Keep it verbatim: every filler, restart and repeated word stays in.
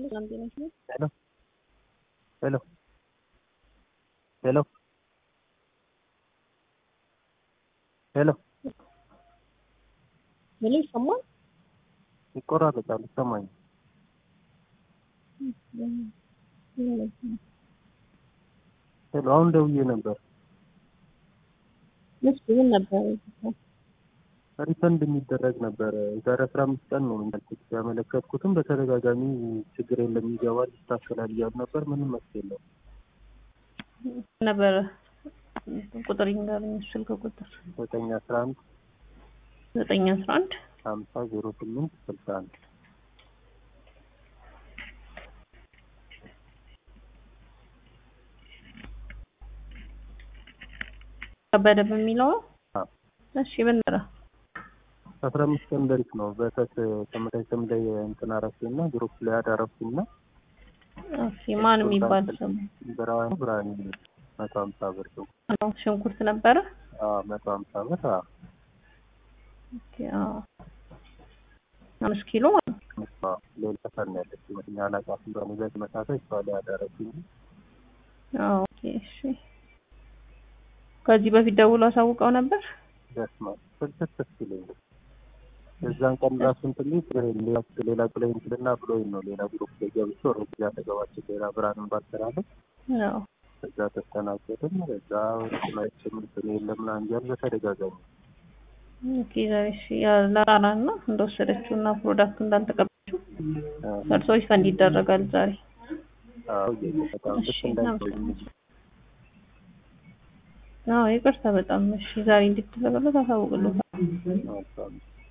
Hello, hello, hello, hello. ምን ይሰማል? ይቆራረጣል ይሰማኝ። ሄሎ አሁን ደውዬ ነበር። ምን ነበር? ሪፈንድ የሚደረግ ነበር። ዛሬ አስራ አምስት ቀን ነው እንዳልኩት ያመለከትኩትም በተደጋጋሚ ችግር የለም ይገባል ይስተካከላል እያሉ ነበር። ምንም መፍትሄ የለውም ነበር ቁጥር ይንገርኝ። ስልክ ቁጥር ዘጠኝ አስራ አንድ ዘጠኝ አስራ አንድ ሀምሳ ዜሮ ስምንት ስልሳ አንድ ከበደ በሚለው እሺ በእንደራ አስራ አምስት ቀን በፊት ነው በተት ተመሳሳይ ላይ እንትን አረፍኩና ግሩፕ ላይ አዳረፍኩና እሺ ማን የሚባል ስም ብርሃኑ ብርሃኑ መቶ ሀምሳ ብር ነው ሽንኩርት ነበረ። አዎ መቶ ሀምሳ ብር። አዎ ኦኬ። አዎ አምስት ኪሎ ማለት ነው። ሌላ ፈን ያለች ወዲኛ አላቃት በሙዘት መሳሳይ ሷላ ያዳረኩኝ። አዎ ኦኬ። እሺ ከዚህ በፊት ደውሎ አሳውቀው ነበር። ደስማ ፍልስፍ ሲለኝ እዛን ቀን ራሱን ትንሽ ሌላ ሌላ ክላይንትና ብሎኝ ነው ሌላ ግሩፕ ላይ ገብቶ ሩቅ ያተገባቸው ሌላ ብራንን ባልተራለ አዎ እዛ ተስተናገድን። እዛ ወጥማችን ምን የለም አንጀር በተደጋጋሚ ኦኬ። እሺ ያላራና እንደወሰደችውና ፕሮዳክት እንዳልተቀበለችው ሰርሶች ፈንድ ይደረጋል ዛሬ። አዎ በጣም ደስ እንዳይሆን አዎ ይቅርታ በጣም እሺ። ዛሬ እንድትደረገለት አሳውቅልዎታል።